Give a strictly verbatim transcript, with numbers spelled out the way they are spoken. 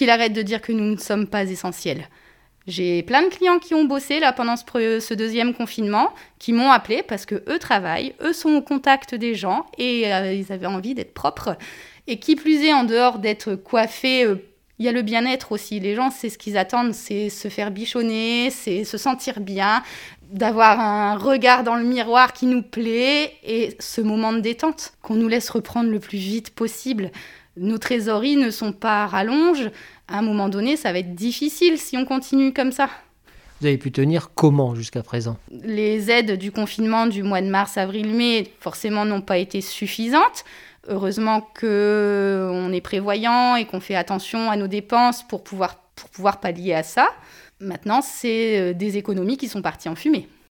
qu'il arrête de dire que nous ne sommes pas essentiels. J'ai plein de clients qui ont bossé là pendant ce, ce deuxième confinement, qui m'ont appelé parce que eux travaillent, eux sont au contact des gens et euh, ils avaient envie d'être propres. Et qui plus est, en dehors d'être coiffés, euh, il y a le bien-être aussi. Les gens, c'est ce qu'ils attendent, c'est se faire bichonner, c'est se sentir bien, d'avoir un regard dans le miroir qui nous plaît et ce moment de détente qu'on nous laisse reprendre le plus vite possible. Nos trésoreries ne sont pas à rallonge. À un moment donné, ça va être difficile si on continue comme ça. Vous avez pu tenir comment jusqu'à présent ? Les aides du confinement du mois de mars, avril, mai, forcément, n'ont pas été suffisantes. Heureusement qu'on est prévoyant et qu'on fait attention à nos dépenses pour pouvoir, pour pouvoir pallier à ça. Maintenant, c'est des économies qui sont parties en fumée.